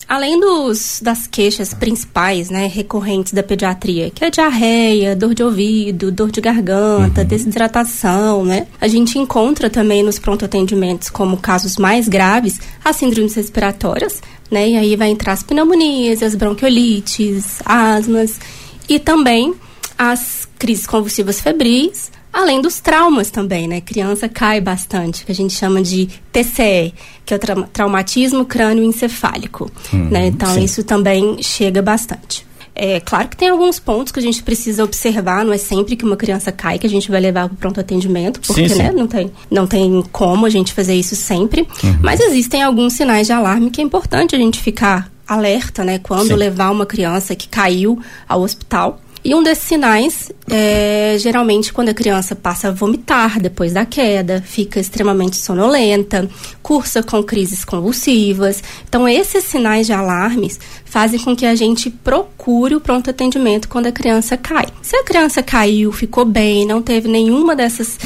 Além das queixas principais, né, recorrentes da pediatria, que é diarreia, dor de ouvido, dor de garganta, desidratação, né? A gente encontra também nos pronto-atendimentos, como casos mais graves, as síndromes respiratórias, né? E aí vai entrar as pneumonias, as bronquiolites, asmas e também as crises convulsivas febris, além dos traumas também, né? Criança cai bastante, que a gente chama de TCE, que é o traumatismo crânioencefálico, né? Então, sim, isso também chega bastante. É claro que tem alguns pontos que a gente precisa observar, não é sempre que uma criança cai que a gente vai levar para o pronto atendimento, porque, sim, né, não tem como a gente fazer isso sempre, mas existem alguns sinais de alarme que é importante a gente ficar alerta, né, quando, sim, levar uma criança que caiu ao hospital. E um desses sinais é, geralmente, quando a criança passa a vomitar depois da queda, fica extremamente sonolenta, cursa com crises convulsivas. Então, esses sinais de alarmes fazem com que a gente procure o pronto atendimento quando a criança cai. Se a criança caiu, ficou bem, não teve nenhuma desses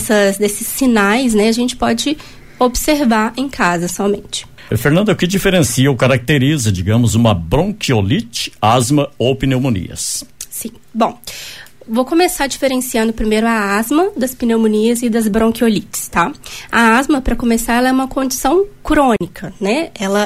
sinais, né, a gente pode observar em casa somente. Fernanda, o que diferencia ou caracteriza, digamos, uma bronquiolite, asma ou pneumonias? Sim. Bom, vou começar diferenciando primeiro a asma das pneumonias e das bronquiolites, tá? A asma, para começar, ela é uma condição crônica, né? Ela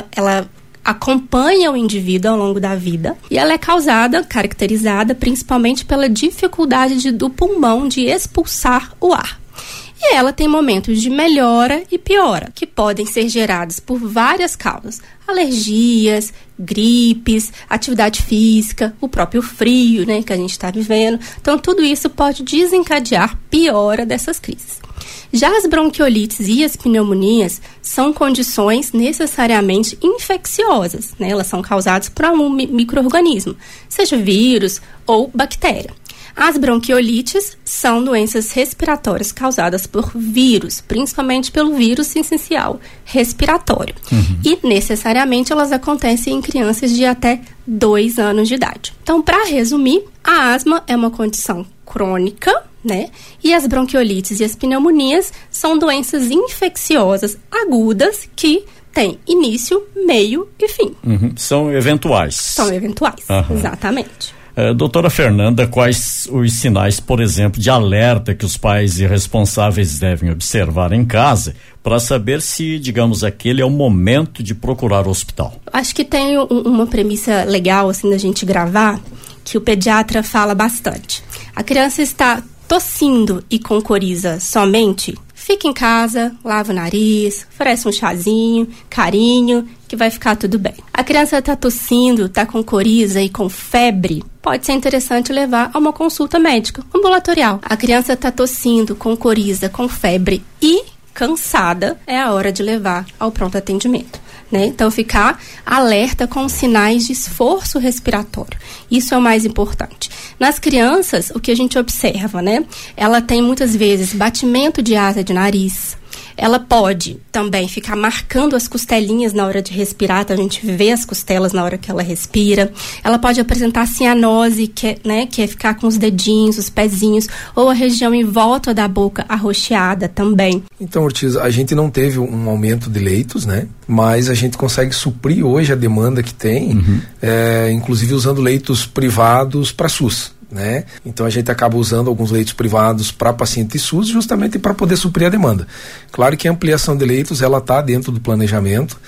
acompanha o indivíduo ao longo da vida e ela é caracterizada principalmente pela dificuldade do pulmão de expulsar o ar. E ela tem momentos de melhora e piora, que podem ser gerados por várias causas. Alergias, gripes, atividade física, o próprio frio, né, que a gente está vivendo. Então, tudo isso pode desencadear piora dessas crises. Já as bronquiolites e as pneumonias são condições necessariamente infecciosas, né? Elas são causadas por um micro-organismo, seja vírus ou bactéria. As bronquiolites são doenças respiratórias causadas por vírus, principalmente pelo vírus essencial respiratório. E, necessariamente, elas acontecem em crianças de até 2 anos de idade. Então, para resumir, a asma é uma condição crônica, né? E as bronquiolites e as pneumonias são doenças infecciosas agudas que têm início, meio e fim. São eventuais. São eventuais, exatamente. Doutora Fernanda, quais os sinais, por exemplo, de alerta que os pais e responsáveis devem observar em casa para saber se, digamos, aquele é o momento de procurar o hospital? Acho que tem uma premissa legal, assim, da gente gravar, que o pediatra fala bastante. A criança está tossindo e com coriza somente, fica em casa, lava o nariz, oferece um chazinho, carinho, que vai ficar tudo bem. A criança está tossindo, está com coriza e com febre, pode ser interessante levar a uma consulta médica ambulatorial. A criança está tossindo, com coriza, com febre e cansada, é a hora de levar ao pronto atendimento, né? Então, ficar alerta com sinais de esforço respiratório. Isso é o mais importante. Nas crianças, o que a gente observa, né? Ela tem muitas vezes batimento de asa de nariz. Ela pode também ficar marcando as costelinhas na hora de respirar, então a gente vê as costelas na hora que ela respira. Ela pode apresentar cianose, que é ficar com os dedinhos, os pezinhos, ou a região em volta da boca arroxeada também. Então, Ortiz, a gente não teve um aumento de leitos, né? Mas a gente consegue suprir hoje a demanda que tem, inclusive usando leitos privados para SUS. Né? Então a gente acaba usando alguns leitos privados para pacientes SUS justamente para poder suprir a demanda. Claro que a ampliação de leitos ela está dentro do planejamento,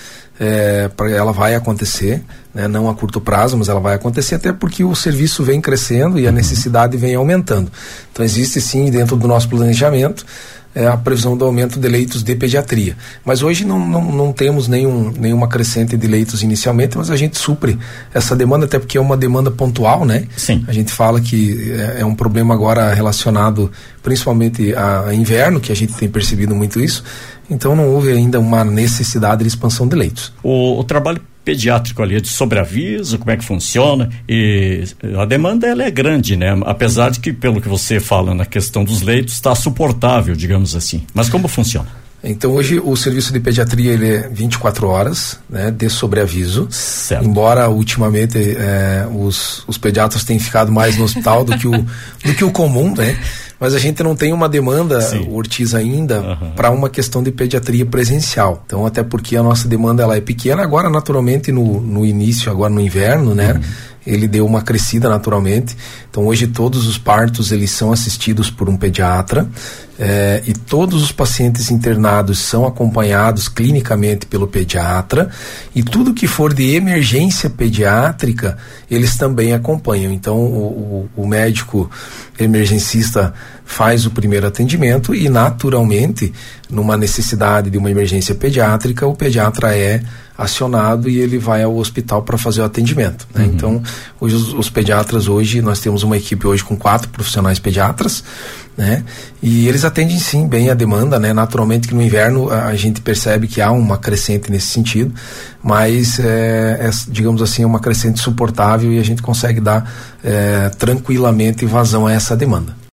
ela vai acontecer, né? Não a curto prazo, mas ela vai acontecer até porque o serviço vem crescendo e a necessidade vem aumentando. Então existe sim dentro do nosso planejamento a previsão do aumento de leitos de pediatria. Mas hoje não temos nenhuma crescente de leitos inicialmente, mas a gente supre essa demanda, até porque é uma demanda pontual, né? Sim. A gente fala que é um problema agora relacionado principalmente a inverno, que a gente tem percebido muito isso, então não houve ainda uma necessidade de expansão de leitos. O trabalho pediátrico ali de sobreaviso, como é que funciona? E a demanda ela é grande, né? Apesar de que, pelo que você fala na questão dos leitos, está suportável, digamos assim. Mas como funciona? Então hoje o serviço de pediatria ele é 24 horas, né, de sobreaviso. Certo. Embora ultimamente os pediatras tenham ficado mais no hospital do que o comum, né? Mas a gente não tem uma demanda, Ortiz, ainda para uma questão de pediatria presencial. Então, até porque a nossa demanda ela é pequena. Agora, naturalmente, no início, agora no inverno, né? Ele deu uma crescida naturalmente. Então hoje todos os partos eles são assistidos por um pediatra, e todos os pacientes internados são acompanhados clinicamente pelo pediatra, e tudo que for de emergência pediátrica eles também acompanham. Então o médico emergencista faz o primeiro atendimento e naturalmente numa necessidade de uma emergência pediátrica o pediatra é acionado e ele vai ao hospital para fazer o atendimento, né? Então hoje os pediatras, hoje nós temos uma equipe hoje com 4 profissionais pediatras, né? E eles atendem sim bem a demanda, né? Naturalmente que no inverno a gente percebe que há uma crescente nesse sentido, mas digamos assim, é uma crescente suportável e a gente consegue dar tranquilamente vazão a essa demanda.